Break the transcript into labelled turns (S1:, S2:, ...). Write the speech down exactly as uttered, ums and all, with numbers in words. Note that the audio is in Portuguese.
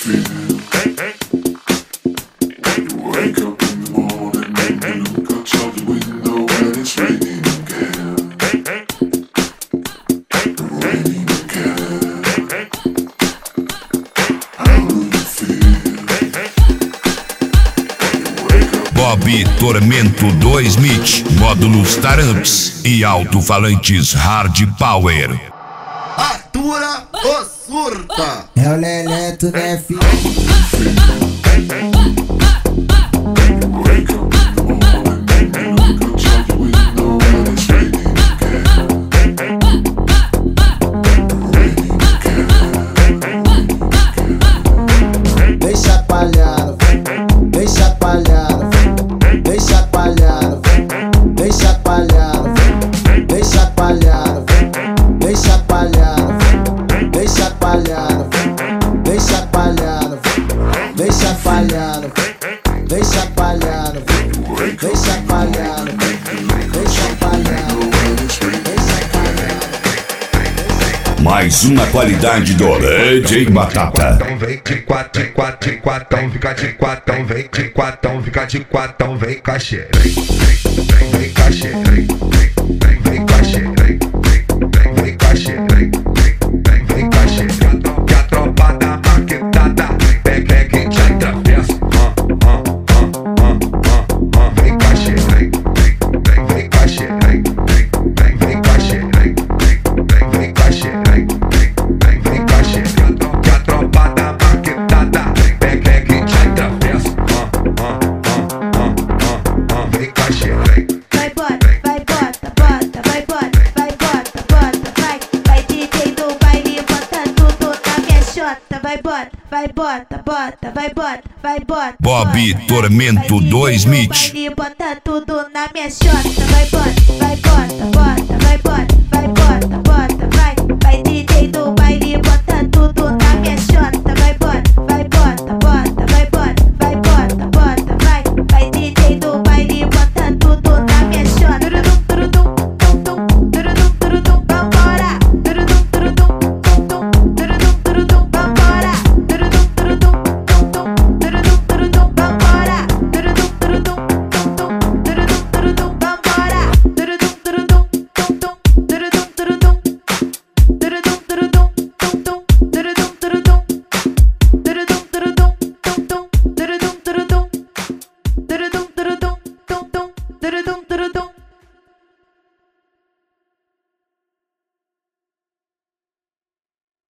S1: Bob Tormento dois Mitch, módulos Taramps e alto-falantes Hard Power.
S2: Atura ou surta?
S3: É o Leleto, né, filho? Vem chacoalhando, vem chacoalhando, vem chacoalhando, vem chacoalhando, vem chacoalhando, vem chacoalhando, vem chacoalhando, vem chacoalhando, vem chacoalhando, vem chacoalhando, vem chacoalhando, vem chacoalhando.
S1: Mais uma qualidade do D J Batata.
S4: Então vem de quatro, de quatro, de quatro, fica de quatro, vem de quatro, fica de quatro, vem cachê, vem, vem, vem cachê, vem, vem, vem cachê, vem, vem, vem cachê, vem, vem, vem cachê. Que a tropa da maquetada pega, pega e te atravessa, ah, ah, ah, ah, ah, vem cachê, vem, vem, vem cachê, vem, vem, vem cachê, vem, vem, vem cachê, vem, vem, vem cachê. Que a tropa da maquetada pega, pega e te atravessa, ah, ah, ah, ah, ah, ah, vem cachê, vem.
S5: Vai bota, vai bota, bota, vai bota, vai bota, bota, vai, vai D J do baile, bota tudo na minha xota, vai bota, vai bota, bota, vai bota, vai bota.
S1: Bob
S5: bota,
S1: Tormento
S5: vai,
S1: dois
S5: vai,
S1: Mitch.
S5: baile, bota tudo na minha xota, vai bota, vai bota, bota, vai bota, vai bota, bota, vai, vai D J do baile,